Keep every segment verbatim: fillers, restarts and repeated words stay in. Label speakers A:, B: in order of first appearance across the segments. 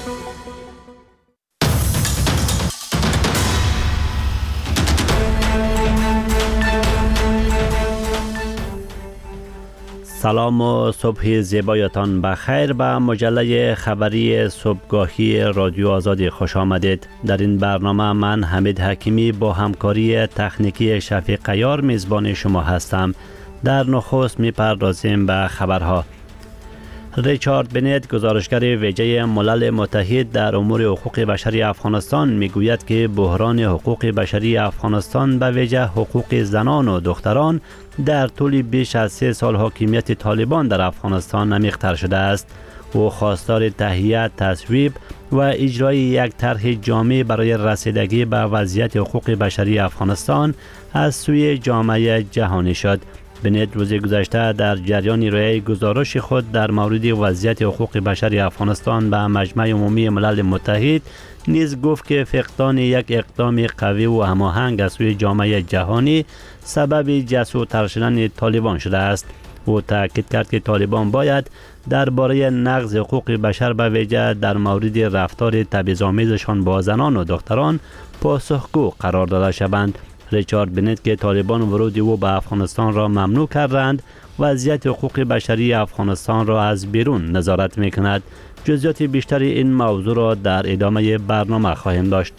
A: سلام و صبح زیبایتان بخیر به مجله خبری صبحگاهی رادیو آزادی خوش آمدید. در این برنامه من حمید حکیمی با همکاری تکنیکی شفیق قیار میزبان شما هستم. در نخست میپردازیم به خبرها. ریچارد بنت، گزارشگر ویژه ملل متحد در امور حقوق بشری افغانستان، میگوید که بحران حقوق بشری افغانستان به ویژه حقوق زنان و دختران در طول بیش از سه سال حاکمیت طالبان در افغانستان عمیق‌تر شده است. او خواستار تهیه، تصویب و اجرای یک طرح جامع برای رسیدگی به وضعیت حقوق بشری افغانستان از سوی جامعه جهانی شد. بنت روز گذشته در جریان ارائه گزارش خود در مورد وضعیت حقوق بشر افغانستان به مجمع عمومی ملل متحد نیز گفت که فقدان یک اقدام قوی و هماهنگ از سوی جامعه جهانی سبب جسورتر شدن طالبان شده است. او تاکید کرد که طالبان باید درباره نقض حقوق بشر به ویژه در مورد رفتار تبعیض‌آمیزشان با زنان و دختران پاسخگو قرار داده شوند. ریچارد بنت که طالبان ورود او به افغانستان را ممنوع کردند، وضعیت حقوق بشری افغانستان را از بیرون نظارت می‌کند. جزئیات بیشتر این موضوع را در ادامه برنامه خواهیم داشت.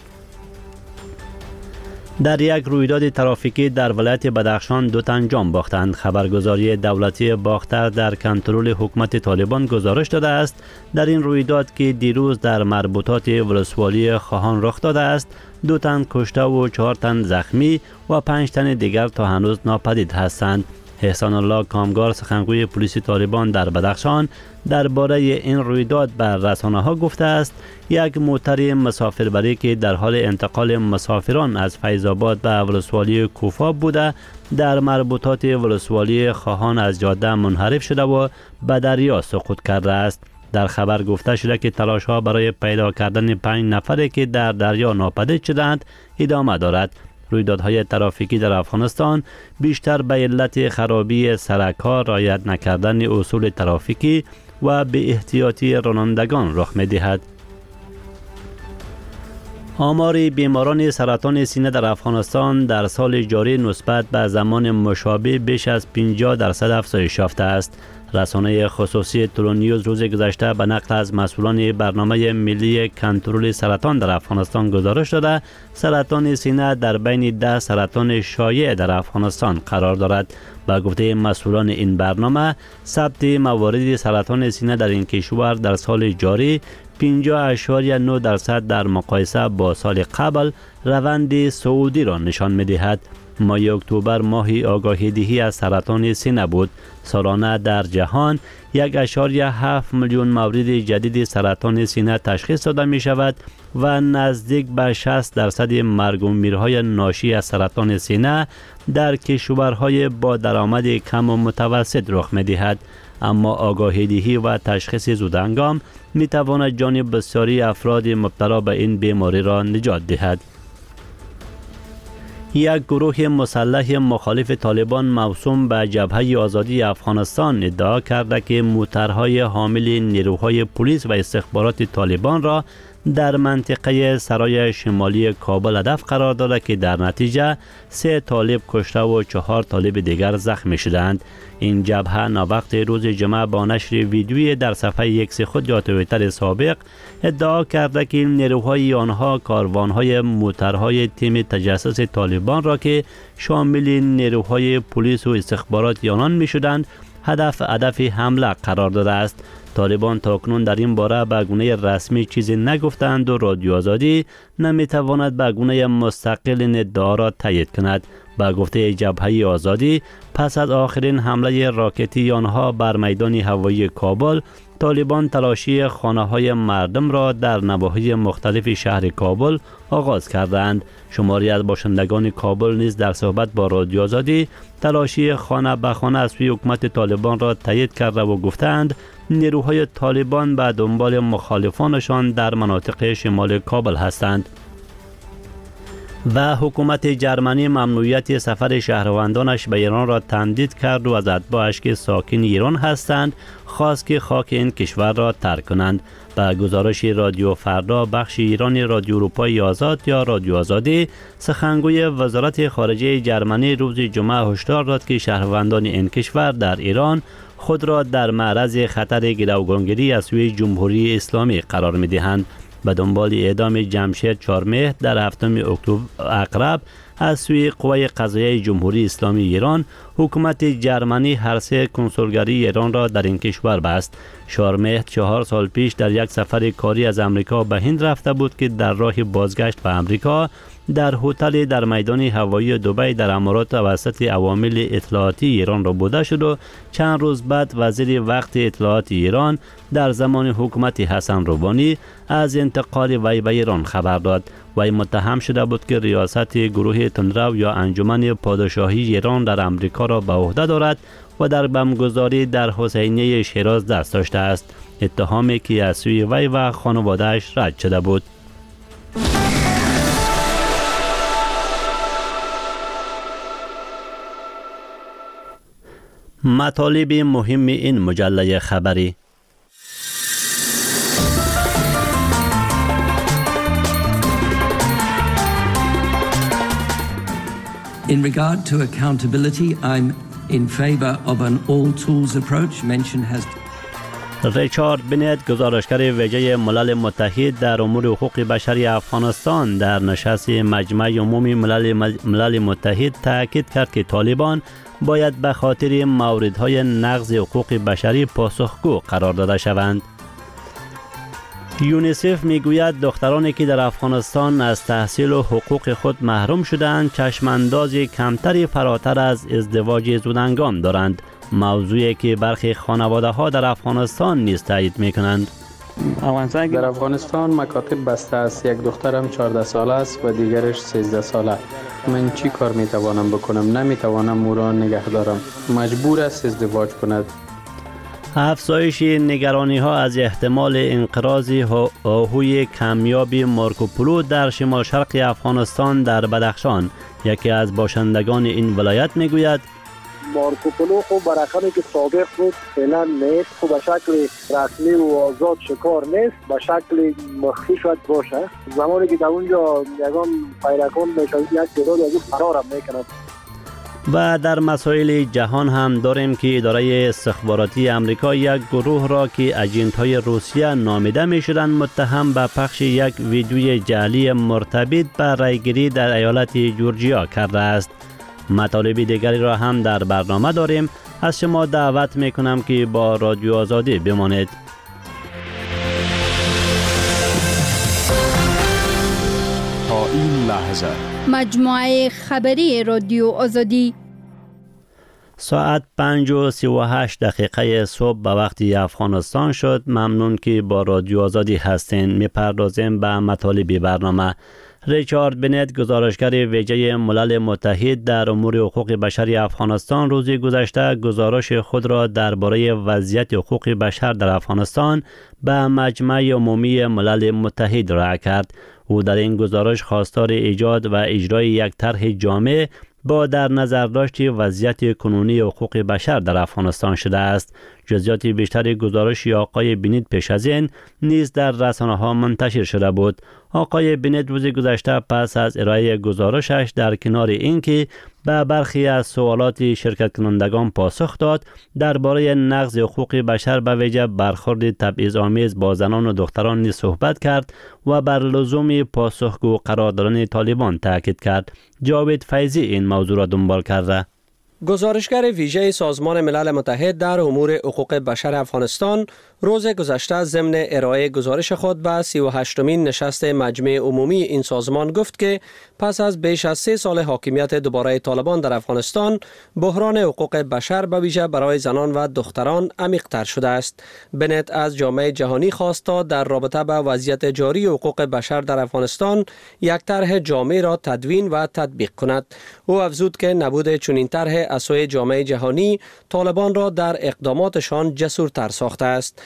A: در یک رویداد ترافیکی در ولایت بدخشان دو تن جان باختند. خبرگزاری دولتی باختر در کنترل حکومت طالبان گزارش داده است در این رویداد که دیروز در مربوطات ولسوالی خواهان رخ داده است، دو تن کشته و چهار تن زخمی و پنج تن دیگر تا هنوز ناپدید هستند. احسان الله کامگار، سخنگوی پلیس طالبان در بدخشان، درباره این رویداد به رسانه‌ها گفته است یک موتر مسافربری که در حال انتقال مسافران از فیض آباد به ولسوالی کوفا بوده در مربوطات ولسوالی خواهان از جاده منحرف شده و به دریا سقوط کرده است. در خبر گفته شده که تلاش‌ها برای پیدا کردن پنج نفری که در دریا ناپدید شدند ادامه دارد. رویدادهای ترافیکی در افغانستان بیشتر به علت خرابی سرک‌ها، رعایت نکردن اصول ترافیکی و بی احتیاطی رانندگان رخ می‌دهد. آمار بیماران سرطان سینه در افغانستان در سال جاری نسبت به زمان مشابه بیش از پنجاه درصد افزایش یافته است. رسانه خصوصی ترونیوز روز گذشته به نقل از مسئولان برنامه ملی کنترل سرطان در افغانستان گزارش داده سرطان سینه در بین ده سرطان شایع در افغانستان قرار دارد. با گفته مسئولان این برنامه، ثبت موارد سرطان سینه در این کشور در سال جاری پنجاه اشاریه نه درصد در مقایسه با سال قبل روند صعودی را نشان می‌دهد. ماه اکتبر ماه آگاهی دهی از سرطان سینه بود. سالانه در جهان یک اشاریه هفت میلیون مورد جدید سرطان سینه تشخیص داده می شود و نزدیک به شصت درصد مرگ و میرهای ناشی از سرطان سینه در کشورهای با درآمد کم و متوسط رخ می دهد. اما آگاهی دهی و تشخیص زودهنگام می تواند جان بسیاری افراد مبتلا به این بیماری را نجات دهد. یک گروه مسلح مخالف طالبان موسوم به جبهه آزادی افغانستان ادعا کرده که موترهای حامل نیروهای پلیس و استخبارات طالبان را در منطقه سرای شمالی کابل هدف قرار داده که در نتیجه سه طالب کشته و چهار طالب دیگر زخمی شدند. این جبهه ناوقت روز جمعه با نشر ویدیویی در صفحه ایکس خود یا توییتر سابق ادعا کرده که نیروهای آنها کاروانهای موترهای تیم تجسس طالبان را که شامل نیروهای پلیس و استخبارات آنان می شدند هدف هدف حمله قرار داده است. طالبان تاکنون در این باره به گونه رسمی چیزی نگفتند و رادیو آزادی نمیتواند به گونه مستقل این ادعا را تایید کند. با گفته جبهه آزادی، پس از آخرین حمله راکتی آنها بر میدان هوایی کابل، طالبان تلاشی خانه‌های مردم را در نواحی مختلف شهر کابل آغاز کردند. شماری از باشندگان کابل نیز در صحبت با رادیو آزادی تلاشی خانه به خانه از سوی حکومت طالبان را تایید کرده و گفتند نیروهای طالبان به دنبال مخالفانشان در مناطق شمال کابل هستند. و حکومت جرمنی ممنوعیت سفر شهروندانش به ایران را تمدید کرد و از اتباعش که ساکن ایران هستند خواست که خاک این کشور را ترک کنند. به گزارش رادیو فردا بخش ایرانی رادیو اروپای آزاد یا رادیو آزادی، سخنگوی وزارت خارجه جرمنی روز جمعه هشدار داد که شهروندان این کشور در ایران خود را در معرض خطر گروگانگیری از سوی جمهوری اسلامی قرار می دهند. به دنبال اعدام جمشید چهارمهر در هفتم اکتبر اقرب از سوی قوای قضاییه جمهوری اسلامی ایران، حکومت جرمنی هر سه کنسولگری ایران را در این کشور بست. چهارمهر چهار سال پیش در یک سفر کاری از امریکا به هند رفته بود که در راه بازگشت به امریکا در هتل در میدان هوایی دبی در امارات توسط عوامل اطلاعاتی ایران را بوده شد و چند روز بعد وزیر وقت اطلاعات ایران در زمان حکومت حسن روحانی از انتقال وی به ایران خبر داد. وی متهم شده بود که ریاست گروه تندرو یا انجمن پادشاهی ایران در امریکا را به عهده دارد و در بمبگذاری در حسینیه شیراز دست داشته است، اتهامی که از سوی وی و خانواده‌اش رد شده بود. مطالب مهم این مجله خبری.
B: In regard to accountability, I'm in favor of an all-tools approach. Mention has
A: ریچارد بنت، گزارشگر ویژه ملل متحد در امور حقوق بشری افغانستان، در نشست مجمع عمومی ملل, ملل متحد تاکید کرد که طالبان باید به خاطر موردهای نقض حقوق بشری پاسخگو قرار داده شوند. یونیسف میگوید دخترانی که در افغانستان از تحصیل و حقوق خود محروم شدند چشمانداز کمتری فراتر از ازدواج زودهنگام دارند، موضوعی که برخی خانواده ها در افغانستان نیز تایید می کنند.
C: در افغانستان مکاتب بسته است. یک دخترم چهارده ساله است و دیگرش سیزده ساله. من چی کار می توانم بکنم؟ نمی توانم او را نگه دارم. مجبور است ازدواج کند.
A: افزایش نگرانی ها از احتمال انقراض آهوی کمیاب مارکوپولو در شمال شرق افغانستان در بدخشان. یکی از باشندگان این ولایت می گوید
D: مارکوپولو خب برقمی که سابق بود فعلا نیست، خب به شکل رسمی و آزاد شکار نیست، به شکل مخفی شاید باشه. زمانی که در اونجا یگان پیرکان میشه یک تعداد از او فرار هم میکنند.
A: و در مسائل جهان هم داریم که اداره استخباراتی امریکا یک گروه را که اجنت های روسیه نامیده می شدند متهم به پخش یک ویدیوی جعلی مرتبط به رایگیری در ایالت جورجیا کرده است. مطالب دیگری را هم در برنامه داریم. از شما دعوت می کنم که با رادیو آزادی بمانید.
E: تا این لحظه
F: مجموعه خبری رادیو آزادی
A: ساعت پنج و سی و هشت دقیقه صبح به وقت افغانستان شد. ممنون که با رادیو آزادی هستین. می پردازیم به مطالب برنامه. ریچارد بنت، گزارشگر ویژه ملل متحد در امور حقوق بشری افغانستان، روز گذشته گزارش خود را درباره وضعیت حقوق بشر در افغانستان به مجمع عمومی ملل متحد ارائه کرد. او در این گزارش خواستار ایجاد و اجرای یک طرح جامع با در نظر داشت وضعیت کنونی حقوق بشر در افغانستان شده است. جزئیات بیشتر گزارش آقای بنت پیش از این نیز در رسانه ها منتشر شده بود. آقای بنت روز گذشته پس از ارائه گزارشش در کنار اینکه به برخی از سوالات شرکت کنندگان پاسخ داد، درباره نقض حقوق بشر به ویژه برخورد تبعیض‌آمیز با زنان و دختران نیز صحبت کرد و بر لزوم پاسخگو قرار دادن طالبان تاکید کرد. جاوید فیضی این موضوع را دنبال کرده.
G: گزارشگر ویژه سازمان ملل متحد در امور حقوق بشر افغانستان روز گذشته ضمن ارائه گزارش خود به سی و هشتمین نشست مجمع عمومی این سازمان گفت که پس از بیش از سه سال حاکمیت دوباره طالبان در افغانستان، بحران حقوق بشر به ویژه برای زنان و دختران عمیق‌تر شده است. بنت از جامعه جهانی خواست تا در رابطه با وضعیت جاری حقوق بشر در افغانستان یک طرح جامع را تدوین و تطبیق کند. او افزود که نبود چنین طرح از سوی جامعه جهانی طالبان را در اقداماتشان جسورتر ساخته است.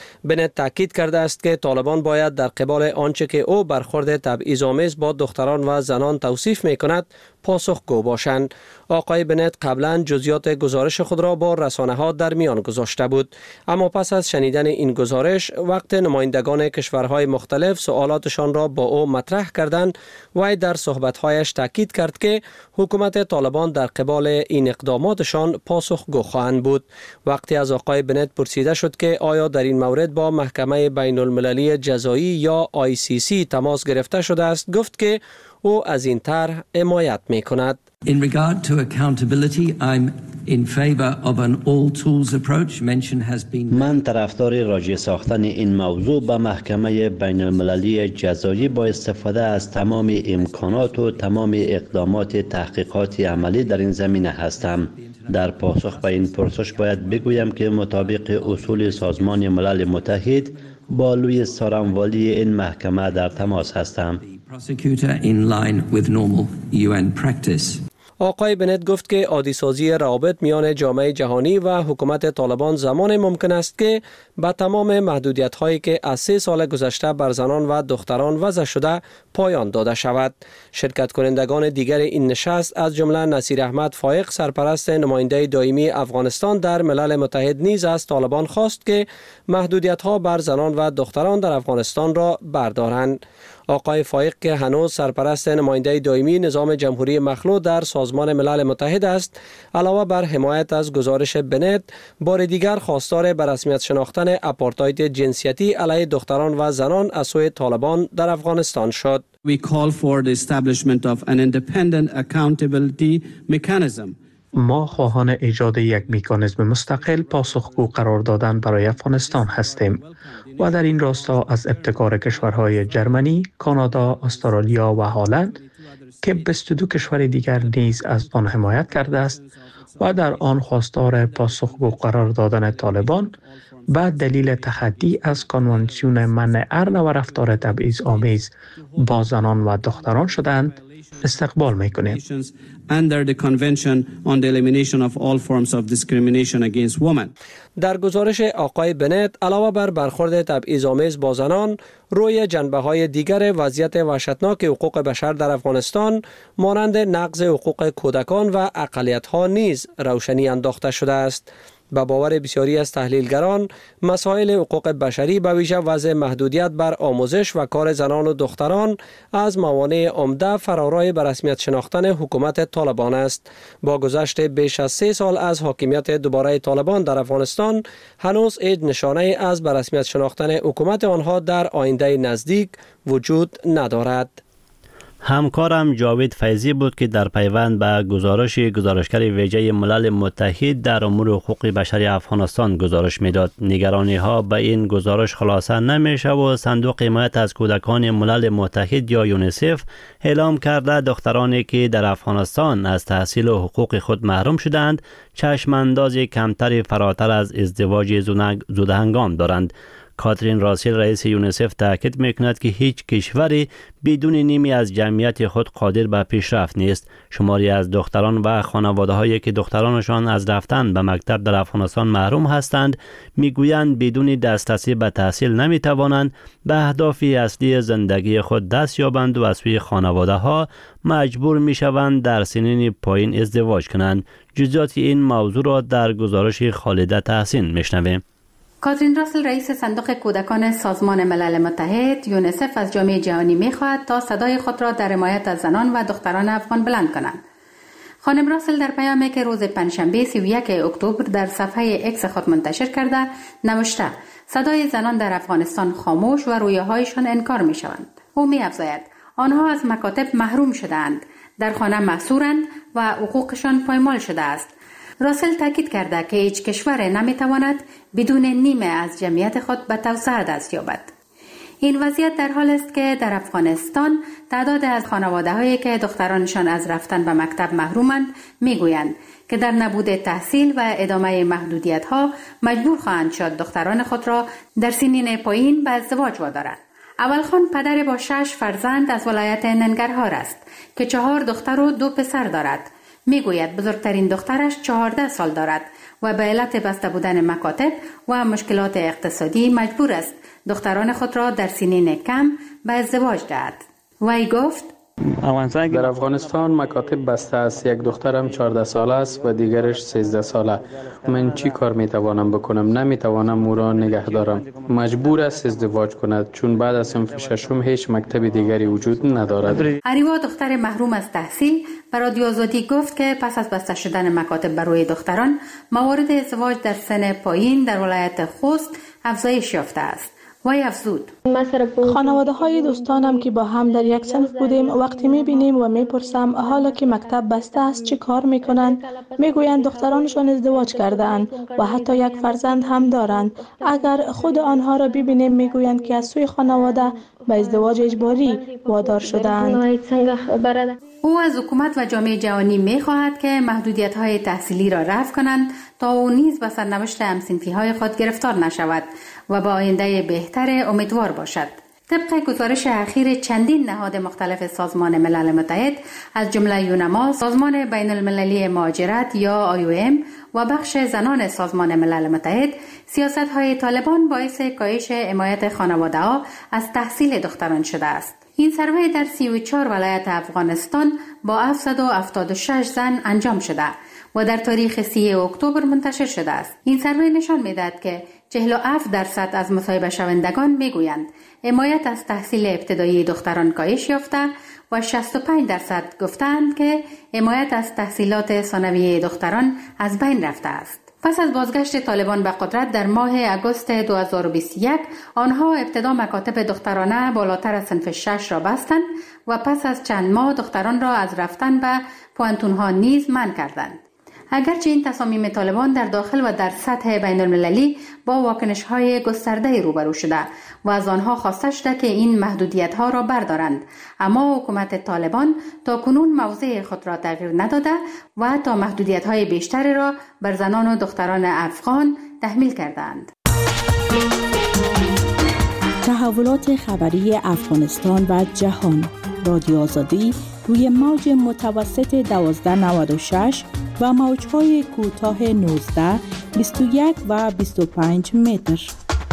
G: بنت تاکید کرده است که طالبان باید در قبال آنچه که او برخورد تبعیض‌آمیز با دختران و زنان توصیف می کند پاسخگو باشند. آقای بنت قبلا جزئیات گزارش خود را با رسانه‌ها در میان گذاشته بود، اما پس از شنیدن این گزارش وقت نمایندگان کشورهای مختلف سوالاتشان را با او مطرح کردند، وی در صحبت‌هایش تاکید کرد که حکومت طالبان در قبال این اقداماتشان پاسخگو خواهند بود. وقتی از آقای بنت پرسیده شد که آیا در این مورد با محکمه بین المللی جزایی یا آی سی سی تماس گرفته شده است، گفت که او از این طرح حمایت می کند.
B: In regard to accountability, I'm in favor of an all tools approach. Mention has been
A: من طرفدار راجع ساختن این موضوع به محکمه بین المللی جزایی با استفاده از تمام امکانات و تمام اقدامات تحقیقاتی عملی در این زمینه هستم. در پاسخ به این پرسش باید بگویم که مطابق اصول سازمان ملل متحد با لوی سارنوالی این محکمه در تماس هستم.
B: prosecutor in line with normal U N practice.
G: آقای بنت گفت که عادی سازی روابط میان جامعه جهانی و حکومت طالبان زمان ممکن است که با تمام محدودیت هایی که از سه سال گذشته بر زنان و دختران وضع شده پایان داده شود. شرکت کنندگان دیگر این نشست از جمله نصیر احمد فایق سرپرست نماینده دائمی افغانستان در ملل متحد نیز از طالبان خواست که محدودیت ها بر زنان و دختران در افغانستان را بردارند. آقای فایق که هنوز سرپرست نماینده دائمی نظام جمهوری مخلوع در سازمان ملل متحد است، علاوه بر حمایت از گزارش بنت، بار دیگر خواستار به رسمیت شناختن آپارتاید جنسیتی علیه دختران و زنان از سوی طالبان در افغانستان شد.
H: We call for the establishment of an independent accountability mechanism.
I: ما خواهان ایجاد یک مکانیزم مستقل پاسخگو قرار دادن برای افغانستان هستیم و در این راستا از ابتکار کشورهای جرمنی، کانادا، استرالیا و هلند که بیست و دو کشور دیگر نیز از آن حمایت کرده است و در آن خواستار پاسخگو قرار دادن طالبان به دلیل تخطی از کنوانسیون منع هر نوع رفتار تبعیض آمیز با زنان و دختران شدند استقبال می‌کنیم.
H: Under the Convention on the Elimination of All Forms of Discrimination Against Women.
G: در گزارش آقای بنت علاوه بر برخورد تبعیض‌آمیز با زنان، روی جنبه‌های دیگر وضعیت وحشتناک حقوق بشر در افغانستان مانند نقض حقوق کودکان و اقلیت‌ها نیز روشنی انداخته شده است. به باور بسیاری از تحلیلگران، مسائل حقوق بشری به ویژه وضع محدودیت بر آموزش و کار زنان و دختران از موانع عمده فرارای به رسمیت شناختن حکومت طالبان است. با گذشت بیش از سه سال از حاکمیت دوباره طالبان در افغانستان، هنوز هیچ نشانه از به رسمیت شناختن حکومت آنها در آینده نزدیک وجود ندارد.
A: همکارم جاوید فیضی بود که در پیوند به گزارش گزارشگر ویژه ملل متحد در امور حقوق بشری افغانستان گزارش میداد. نگرانی ها به این گزارش خلاصه نمیشه و صندوق حمایت از کودکان ملل متحد یا یونیسف اعلام کرده دخترانی که در افغانستان از تحصیل و حقوق خود محروم شدند چشم انداز کمتری فراتر از ازدواج زودهنگام دارند. کاترین راسل رئیس یونیسف تاکید میکند که هیچ کشوری بدون نیمی از جمعیت خود قادر به پیشرفت نیست. شماری از دختران و خانواده‌هایی که دخترانشان از رفتن به مکتب در افغانستان محروم هستند میگویند بدون دسترسی به تحصیل نمیتوانند به اهداف اصلی زندگی خود دست یابند و از سوی خانواده‌ها مجبور میشوند در سنین پایین ازدواج کنند. جزئیات این موضوع را در گزارش خالده تحسین میشنویم.
J: کاترین راسل رئیس صندوق کودکان سازمان ملل متحد یونیسف از جامعه جهانی می‌خواهد تا صدای خود را در حمایت از زنان و دختران افغان بلند کنند. خانم راسل در پیامی که روز پنجشنبه سی و یک اکتبر در صفحه اکس خود منتشر کرده نوشته صدای زنان در افغانستان خاموش و رویاهایشان انکار می‌شوند. او می‌افزاید آنها از مکاتب محروم شده‌اند، در خانه محصورند و حقوقشان پایمال شده است. راسل تاکید کرده که هیچ کشور نمیتواند بدون نیمه از جمعیت خود به توسعه دست یابد. این وضعیت در حال است که در افغانستان تعداد از خانواده‌هایی که دخترانشان از رفتن به مکتب محرومند میگویند که در نبود تحصیل و ادامه محدودیت‌ها مجبور خواهند شد دختران خود را در سنین پایین به ازدواج وادارند. اولخان پدر با شش فرزند از ولایت ننگرهار است که چهار دختر و دو پسر دارد. میگوید بزرگترین دخترش چهارده سال دارد و به علت بسته بودن مکاتب و مشکلات اقتصادی مجبور است دختران خود را در سنین کم به ازدواج دهد. وی گفت
C: در افغانستان مکاتب بسته است. یک دخترم چهارده ساله است و دیگرش سیزده ساله. من چی کار میتوانم بکنم؟ نمیتوانم او را نگه دارم. مجبور است ازدواج کند چون بعد از صنف ششم هیچ مکتب دیگری وجود ندارد.
J: اریوا دختر محروم از تحصیل به رادیو آزادی گفت که پس از بسته شدن مکاتب بر روی دختران موارد ازدواج در سن پایین در ولایت خوست افزایش یافته است. وی افزود
K: خانواده های دوستانم که با هم در یک صنف بودیم وقتی می بینیم و می پرسم حالا که مکتب بسته است چی کار می کنند، می گویند دخترانشان ازدواج کردند و حتی یک فرزند هم دارند. اگر خود آنها را ببینیم می گویند که از سوی خانواده به ازدواج اجباری وادار شدند.
J: او از حکومت و جامعه جهانی می خواهد که محدودیت های تحصیلی را رفع کنند تا او نیز به سرنوشت همصنفی های خود گرفتار نشود و با آینده بهتر امیدوار باشد. طبق گزارش اخیر چندین نهاد مختلف سازمان ملل متحد از جمله یونما، سازمان بین المللی مهاجرت یا آی او ام و بخش زنان سازمان ملل متحد، سیاست های طالبان باعث کاهش حمایت خانواده ها از تحصیل دختران شده است. این سروی در سی و چهار ولایت افغانستان با هفتصد و هفتاد و شش زن انجام شده و در تاریخ سی اکتبر منتشر شده است. این سروی نشان می‌دهد که چهل و هفت درصد از مصاحبه شوندگان میگویند حمایت از تحصیل ابتدایی دختران کاهش یافته و شصت و پنج درصد گفتند که حمایت از تحصیلات ثانویه دختران از بین رفته است. پس از بازگشت طالبان به قدرت در ماه اگست دو هزار و بیست و یک، آنها ابتدا مکاتب دخترانه بالاتر از صنف شش را بستند و پس از چند ماه دختران را از رفتن به پوانتونها نیز منع کردند. اگرچه این تصامیم طالبان در داخل و در سطح بین المللی با واکنش‌های گسترده روبرو شده و از آنها خواسته شده که این محدودیت‌ها را بردارند، اما حکومت طالبان تا کنون موضع خود را تغییر نداده و حتی محدودیت‌های بیشتری را بر زنان و دختران افغان تحمیل کردند.
L: تحولات خبری افغانستان و جهان، رادیو آزادی روی موج متوسط دوازده نود و شش و موج‌های کوتاه نوزده، بیست و یک و بیست و پنج متر.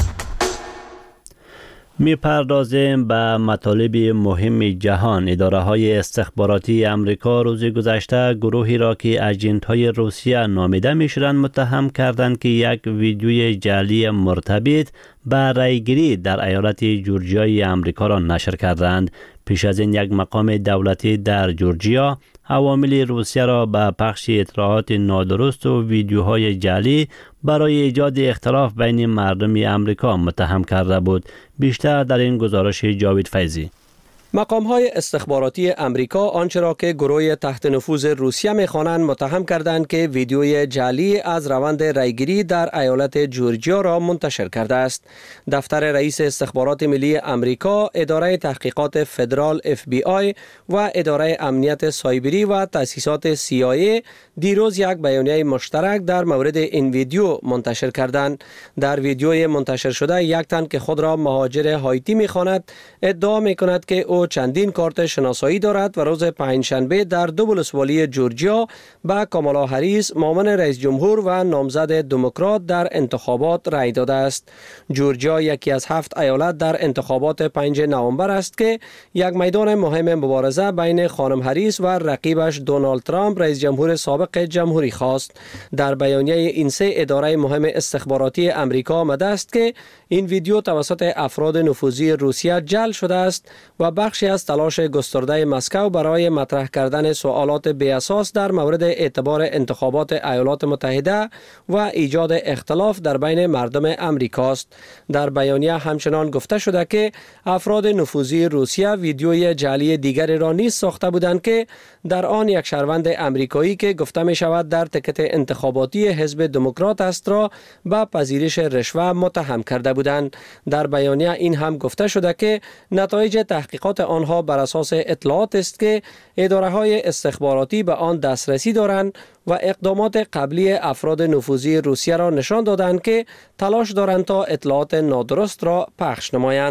A: می پردازیم به مطالب مهم جهان. اداره های استخباراتی امریکا روز گذشته گروهی را که اجنت های روسیه نامیده می شدند متهم کردند که یک ویدیوی جعلی مرتبط به رایگیری در ایالت جورجیای امریکا را نشر کردند. پیش از این یک مقام دولتی در جورجیا عوامل روسیه را به پخش اطلاعات نادرست و ویدیوهای جعلی برای ایجاد اختلاف بین مردم امریکا متهم کرده بود. بیشتر در این گزارش جاوید فیضی.
G: مقام‌های استخباراتی امریکا آنچه را که گروه تحت نفوذ روسیه می‌خوانند متهم کردند که ویدیوی جعلی از روند رایگیری در ایالت جورجیا را منتشر کرده است. دفتر رئیس استخبارات ملی امریکا، اداره تحقیقات فدرال اف بی آی و اداره امنیت سایبری و تأسیسات سی آی ای دیروز یک بیانیه مشترک در مورد این ویدیو منتشر کردند. در ویدیوی منتشر شده یک تن که خود را مهاجر هایتی می‌خواند ادعا می‌کند که او چندین کارت شناسایی دارد و روز پنجشنبه در دو ولسوالی جورجیا به کامالا هریس معاون رئیس جمهور و نامزد دموکرات در انتخابات رای داده است. جورجیا یکی از هفت ایالت در انتخابات پنجم نوامبر است که یک میدان مهم مبارزه بین خانم هریس و رقیبش دونالد ترامپ رئیس جمهور سابق جمهوری خواست. در بیانیه این سه اداره مهم استخباراتی امریکا آمده است که این ویدیو توسط افراد نفوذی روسیه جعل شده است و بخشی از تلاش گسترده مسکو برای مطرح کردن سوالات بی اساس در مورد اعتبار انتخابات ایالات متحده و ایجاد اختلاف در بین مردم امریکاست. در بیانیه همچنان گفته شده که افراد نفوذی روسیه ویدیوی جعلی دیگری را نیز ساخته بودند که در آن یک شهروند امریکایی که گفته می شود در تکت انتخاباتی حزب دموکرات است را به پذیرش رشوه متهم کرده بودند. در بیانیه این هم گفته شده که نتایج تحقیقات آنها بر اساس اطلاعات است که اداره‌های استخباراتی به آن دسترسی دارند و اقدامات قبلی افراد نفوذی روسیه را نشان دادند که تلاش دارند تا اطلاعات نادرست را پخش نمایند.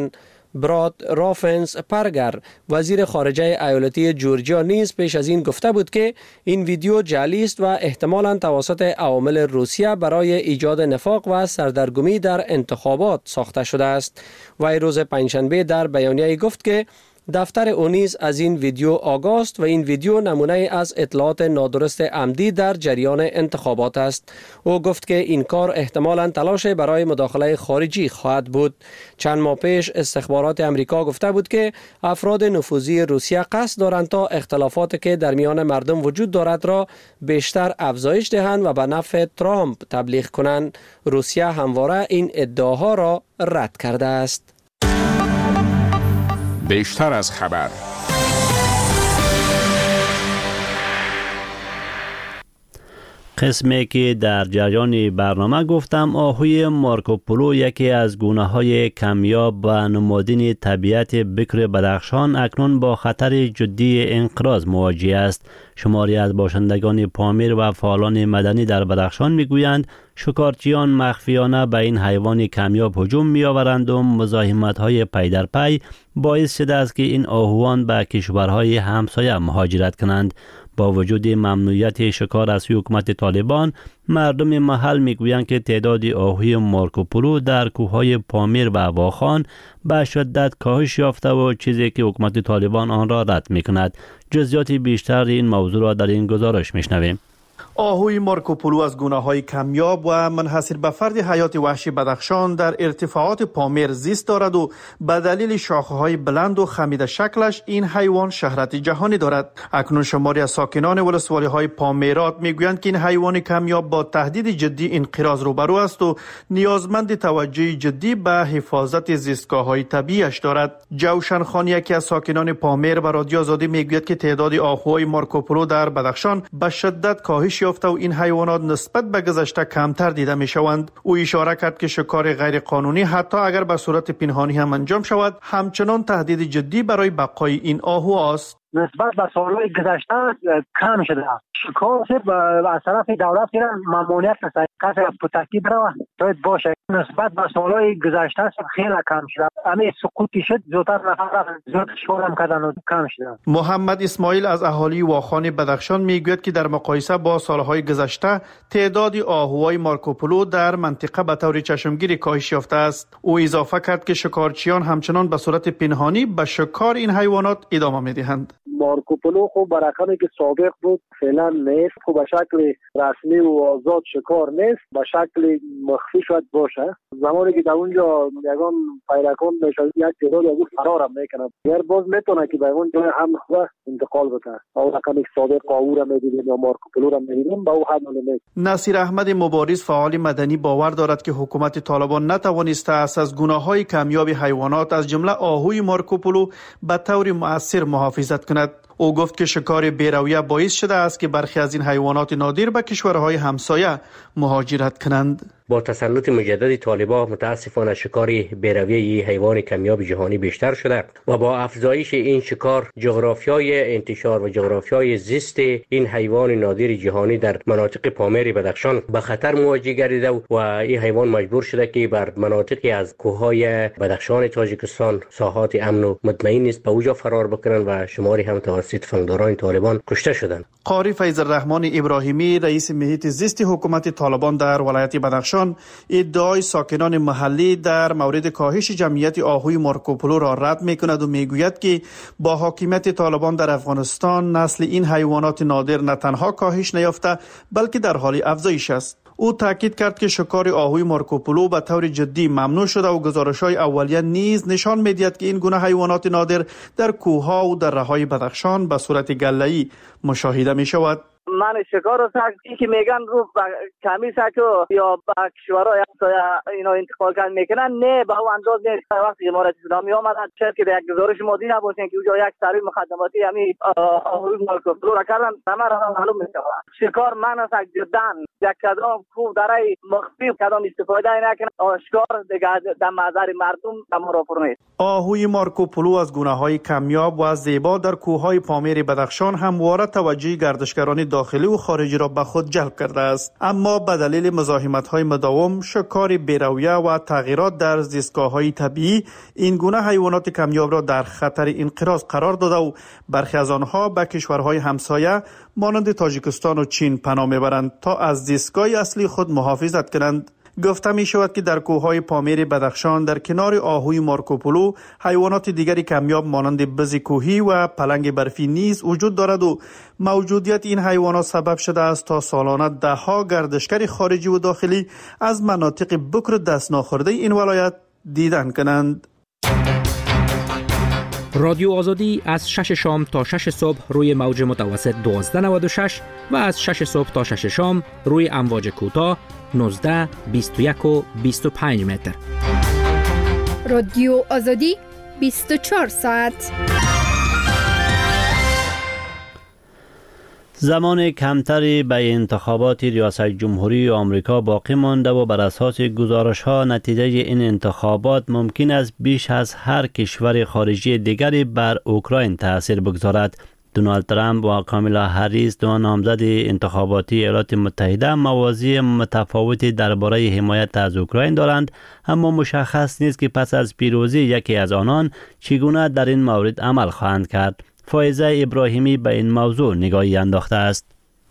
G: براد رافنس پرگر وزیر خارجه ایالتی جورجیا نیز پیش از این گفته بود که این ویدیو جعلی است و احتمالاً توسط عوامل روسیه برای ایجاد نفاق و سردرگمی در انتخابات ساخته شده است. و روز پنجشنبه در بیانیه گفت که دفتر او نیز از این ویدیو آگاه است و این ویدیو نمونه از اطلاعات نادرست عمدی در جریان انتخابات است. او گفت که این کار احتمالاً تلاش برای مداخله خارجی خواهد بود. چند ماه پیش استخبارات امریکا گفته بود که افراد نفوذی روسیه قصد دارند تا اختلافاتی که در میان مردم وجود دارد را بیشتر افزایش دهند و به نفع ترامپ تبلیغ کنند. روسیه همواره این ادعاها را رد کرده است.
E: بیشتر از خبر.
A: قسمی که در جریان برنامه گفتم، آهوی مارکوپولو یکی از گونه‌های کمیاب و نمادین طبیعت بکر بدخشان اکنون با خطر جدی انقراض مواجه است. شماری از باشندگان پامیر و فعالان مدنی در بدخشان میگویند شکارچیان مخفیانه به این حیوان کمیاب هجوم می‌آورند و مزاحمت‌های پی در پی باعث شده است که این آهوان به کشورهای همسایه مهاجرت کنند. با وجود ممنوعیت شکار از سوی حکومت طالبان، مردم محل میگویند که تعداد آهوی مارکوپولو در کوههای پامیر و واخان به شدت کاهش یافته و چیزی که حکومت طالبان آن را رد میکند. جزئیات بیشتر این موضوع را در این گزارش میشنویم.
M: آهوی مارکوپولو از گونه‌های کمیاب و منحصر به فرد حیات وحشی بدخشان در ارتفاعات پامیر زیست دارد و به دلیل شاخه‌های بلند و خمیده شکلش این حیوان شهرت جهانی دارد. اکنون شماری از ساکنان ولسوالی‌های پامیرات میگویند که این حیوان کمیاب با تهدید جدی انقراض روبرو است و نیازمند توجه جدی به حفاظت زیستگاه‌های طبیعیش دارد. جوشن خان، یکی از ساکنان پامیر، به رادیو آزادی میگوید که تعداد آهوهای مارکوپولو در بدخشان به شدت کاهش یافته و این حیوانات نسبت به گذشته کمتر دیده می شوند. او اشاره کرد که شکار غیر قانونی حتی اگر به صورت پنهانی هم انجام شود، همچنان تهدید جدی برای بقای این آهو است.
D: نسبت به سالهای گذشته کم شده است. شکار از طرف دولت ممنوعیت است. کسی پتکی بروه باید باشه. نسبت به سالهای گذشته خیلی کم شده. همین سقوطی شد، زودتر نفر زود شکار هم کردن و کم شده.
M: محمد اسماعیل از اهالی واخان بدخشان میگوید که در مقایسه با سالهای گذشته تعداد آهوهای مارکوپولو در منطقه به طور چشمگیری کاهش یافته است. او اضافه کرد که شکارچیان همچنان به صورت پنهانی به شکار این حیوانات ادامه میدهند.
D: مارکوپولو خب برقمی که سابق بود فعلا نیست. خب به شکل رسمی و آزاد شکار نیست، به شکل مخفی شاید باشه. زمانی که در اونجا یگان پیرکان میشه یک تعداد از فرار هم میکنه، اگر باز میتونه که به اون جای هم انتقال بده. او رقمی که سابق آهو را میدیدیم یا مارکوپولو را میدیدیم به او حد نیست.
M: نصیر احمد مبارز، فعال مدنی، باور دارد که حکومت طالبان نتوانسته است از گونه‌های کمیاب حیوانات از جمله آهوی مارکوپولو به طور مؤثر محافظت کند. او گفت که شکار بی‌رویه باعث شده است که برخی از این حیوانات نادر به کشورهای همسایه مهاجرت کنند.
N: با تسلط مجدد طالبان متاسفانه شکار بی‌رویه حیوان کمیاب جهانی بیشتر شده و با افزایش این شکار جغرافیای انتشار و جغرافیای زیست این حیوان نادر جهانی در مناطق پامیر بدخشان به خطر مواجه گردیده و این حیوان مجبور شده که بر مناطقی از کوههای بدخشان تاجیکستان ساحات امن و مطمئن نیست به اوجا فرار بکنند و شماری هم توسط فنگداران طالبان کشته شدند.
M: قاری فیض الرحمن ابراهیمی، رئیس محیط زیست حکومت طالبان در ولایت بدخشان، ادعای ساکنان محلی در مورد کاهش جمعیت آهوی مارکوپولو را رد می‌کند و میگوید که با حاکمیت طالبان در افغانستان نسل این حیوانات نادر نه تنها کاهش نیافته بلکه در حال افزایش است. او تاکید کرد که شکار آهوی مارکوپولو به طور جدی ممنوع شده و گزارش‌های اولیه نیز نشان می‌دهد که این گونه حیوانات نادر در کوه‌ها و دره‌های بدخشان به صورت گله‌ای مشاهده می‌شود.
O: من شکار است که میگن رو کمی ساچو یا با کشورهای همسایه اینا انتقال کردن میکنن، نه به اون انداز نیست. وقتی امارات اسلامی آمدن شاید که به یک گزارش مادی نباشن که اونجا یک سری مخدماتی همین آهوی مارکوپولو را کردن، همه را معلوم میشه. شکار من است جدا یک کدام خوب درای مخفی کدام استفاده نکنه، آشکار دیگه در نظر مردم تمام نیست.
M: آهوی مارکوپولو از گونه‌های کمیاب و زیبا در کوههای پامیر بدخشان همواره توجه گردشگران داخلی و خارجی را به خود جلب کرده است. اما به دلیل مزاحمت‌های مداوم، شکار بی‌رویه و تغییرات در زیستگاه‌های طبیعی، این گونه حیوانات کمیاب را در خطر انقراض قرار داده و برخی از آنها به کشورهای همسایه مانند تاجیکستان و چین پناه میبرند تا از زیستگاه اصلی خود محافظت کنند. گفته می شود که در کوههای پامیر بدخشان در کنار آهوی مارکوپولو حیوانات دیگری کمیاب مانند بز کوهی و پلنگ برفی نیز وجود دارد و موجودیت این حیوانات سبب شده است تا سالانه ده ها گردشگر خارجی و داخلی از مناطق بکر دست ناخورده این ولایت دیدن کنند.
P: رادیو آزادی از شش شام تا شش صبح روی موج متوسط دوازده نود و شش و از شش صبح تا شش شام روی امواج کوتاه نوزده، بیست و یک و بیست و پنج متر.
F: رادیو آزادی بیست و چهار ساعت.
A: زمان کمتری به انتخابات ریاست جمهوری آمریکا باقی مانده و بر اساس گزارش ها نتیجه این انتخابات ممکن است بیش از هر کشور خارجی دیگری بر اوکراین تأثیر بگذارد. دونالد ترامپ و کامالا هریس، دو نامزد انتخاباتی ایالات متحده، موازی متفاوتی درباره حمایت از اوکراین دارند، اما مشخص نیست که پس از پیروزی یکی از آنان چگونه در این مورد عمل خواهند کرد. فائزه ابراهیمی به این موضوع نگاهی انداخته است.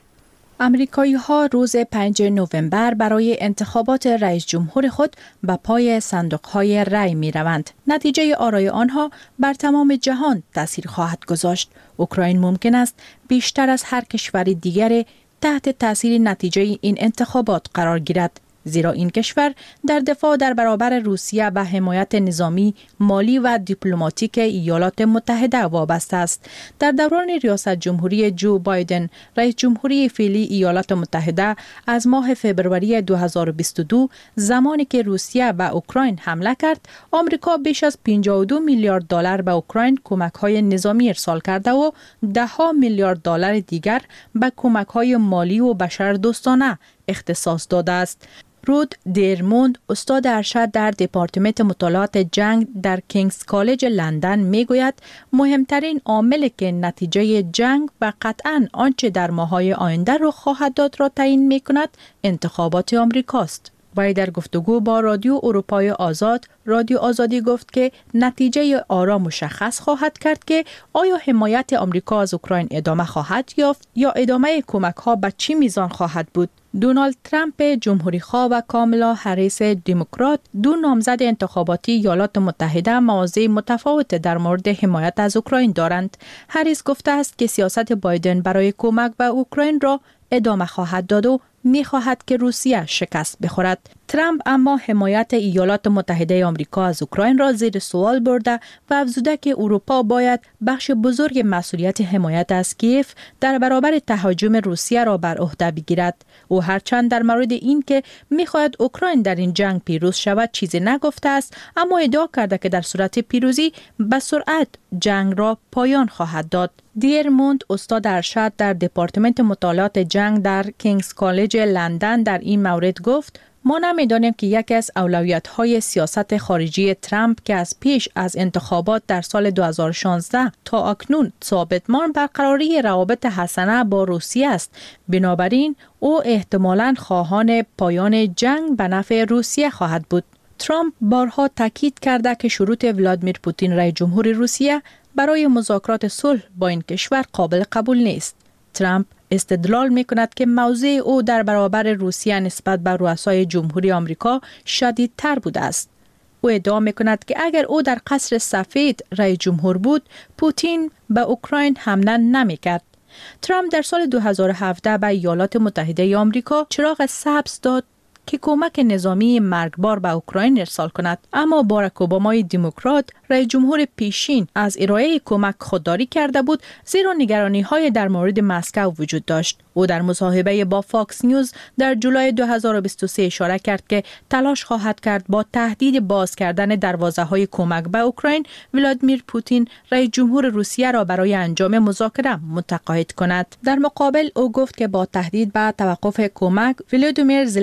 L: امریکایی ها روز پنجم نوامبر برای انتخابات رئیس جمهور خود به پای صندوق های رای می روند. نتیجه آرای آنها بر تمام جهان تاثیر خواهد گذاشت. اوکراین ممکن است بیشتر از هر کشور دیگری تحت تاثیر نتیجه این انتخابات قرار گیرد، زیرا این کشور در دفاع در برابر روسیه و حمایت نظامی، مالی و دیپلماتیک ایالات متحده وابسته است. در دوران ریاست جمهوری جو بایدن، رئیس جمهوری فعلی ایالات متحده، از ماه فوریه دو هزار و بیست و دو، زمانی که روسیه به اوکراین حمله کرد، آمریکا بیش از پنجاه و دو میلیارد دلار به اوکراین کمک‌های نظامی ارسال کرده و ده ها میلیارد دلار دیگر به کمک‌های مالی و بشردوستانه اختصاص داده است. رود دیرموند، استاد ارشد در دپارتمان مطالعات جنگ در کینگز کالج لندن می گوید مهمترین عامل که نتیجه جنگ و قطعاً آنچه در ماه‌های آینده رخ خواهد داد را تعیین می کند انتخابات آمریکاست. وی در گفتگو با رادیو اروپای آزاد، رادیو آزادی گفت که نتیجه آرا مشخص خواهد کرد که آیا حمایت آمریکا از اوکراین ادامه خواهد یافت یا ادامه کمک‌ها به چه میزان خواهد بود. دونالد ترامپ جمهوری‌خواه و کامالا هریس دموکرات، دو نامزد انتخاباتی ایالات متحده، مواضع متفاوت در مورد حمایت از اوکراین دارند. هریس گفته است که سیاست بایدن برای کمک به اوکراین را ادامه خواهد داد و می خواهد که روسیه شکست بخورد. ترامپ اما حمایت ایالات متحده آمریکا از اوکراین را زیر سوال برده و افزوده که اروپا باید بخش بزرگ مسئولیت حمایت از کیف در برابر تهاجم روسیه را بر عهده بگیرد. او هرچند در مورد این که می خواهد اوکراین در این جنگ پیروز شود چیزی نگفته است، اما ادعا کرده که در صورت پیروزی به سرعت جنگ را پایان خواهد داد. دیرموند، استاد ارشد در دپارتمان مطالعات جنگ در کینگز کالج لندن، در این مورد گفت ما نمی‌دانیم که یکی از اولویت‌های سیاست خارجی ترامپ که از پیش از انتخابات در سال دو هزار و شانزده تا اکنون ثابتمان برقراری روابط حسنه با روسیه است. بنابراین او احتمالاً خواهان پایان جنگ به نفع روسیه خواهد بود. ترامپ بارها تاکید کرده که شروط ولادیمیر پوتین رئیس جمهور روسیه برای مذاکرات صلح با این کشور قابل قبول نیست. ترامپ استدلال می کند که موضع او در برابر روسیه نسبت به رؤسای جمهوری آمریکا شدیدتر بوده است. او ادعا می کند که اگر او در قصر سفید رئیس جمهور بود، پوتین به اوکراین حمله نمی کرد. ترامپ در سال دو هزار و هفده به ایالات متحده آمریکا چراغ سبز داد که کمک نظامی مرگبار به اوکراین ارسال کند، اما باراک اوبامای دموکرات، رئیس جمهور پیشین، از ارائه کمک خودداری کرده بود، زیرا نگرانی‌های در مورد مسکو وجود داشت. او در مصاحبه با فاکس نیوز در جولای دو هزار و بیست و سه اشاره کرد که تلاش خواهد کرد با تهدید باز کردن دروازه‌های کمک به اوکراین، ولادیمیر پوتین رئیس جمهور روسیه را برای انجام مذاکره متقاعد کند. در مقابل او گفت که با تهدید به توقف کمک، ولادیمیر زلنسکی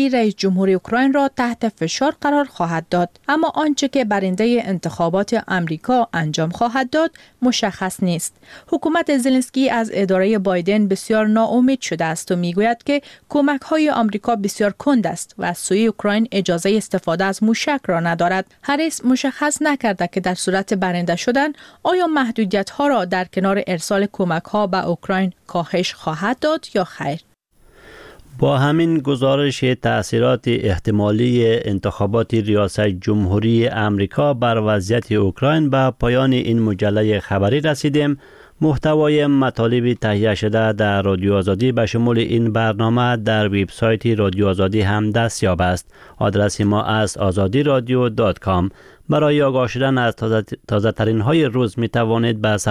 K: زلنسکی رئیس جمهور اوکراین را تحت فشار قرار خواهد داد، اما آنچه که برنده انتخابات آمریکا انجام خواهد داد مشخص نیست. حکومت زلنسکی از اداره بایدن بسیار ناامید شده است و میگوید که کمک‌های آمریکا بسیار کند است و از سوی اوکراین اجازه استفاده از موشک را ندارد. هریس مشخص نکرده که در صورت برنده شدن آیا محدودیت‌ها را در کنار ارسال کمک‌ها به اوکراین کاهش خواهد داد یا خیر.
A: با همین گزارش تأثیرات احتمالی انتخابات ریاست جمهوری امریکا بر وضعیت اوکراین به پایان این مجله خبری رسیدیم. محتوای مطالب تهیه شده در رادیو آزادی به شمول این برنامه در وبسایت رادیو آزادی هم دستیاب است. آدرس ما است آزادی رادیو دات کام. برای آگاه شدن از تازه ترین های روز می توانید به